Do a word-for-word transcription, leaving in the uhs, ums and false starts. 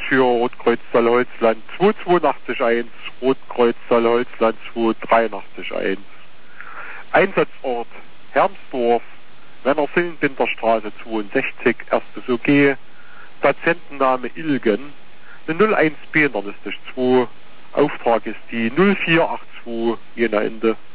für Rotkreuz Saale-Holzland zwei zwei acht eins, Rotkreuz Saale-Holzland zwei drei acht eins. Einsatzort Hermsdorf, Wennersillenbinderstraße zweiundsechzig, erstes O G, Patientenname Ilgen, eine null eins B zwei, Auftrag ist die null vier acht zwei, Jena Ende.